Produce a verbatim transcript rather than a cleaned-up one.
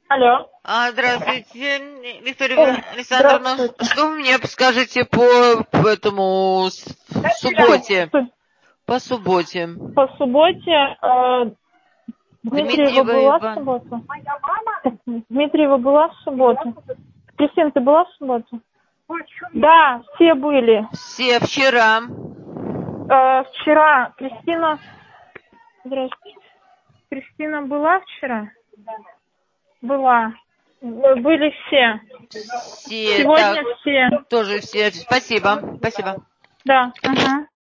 Алло. А, здравствуйте, Виктория Ой, Александровна. здравствуйте. Что вы мне скажете по, по этому с- субботе? По субботе. По субботе э, Дмитриева Дмитриева была в Иван. субботу? Дмитриева была в субботу? Кристина, ты была в субботу? Да, все были. Все вчера. Э, вчера Кристина... Здравствуйте. Кристина была вчера? Была. Э, Были все. Все, Сегодня так, все. тоже все. Спасибо, спасибо. Да. Ага.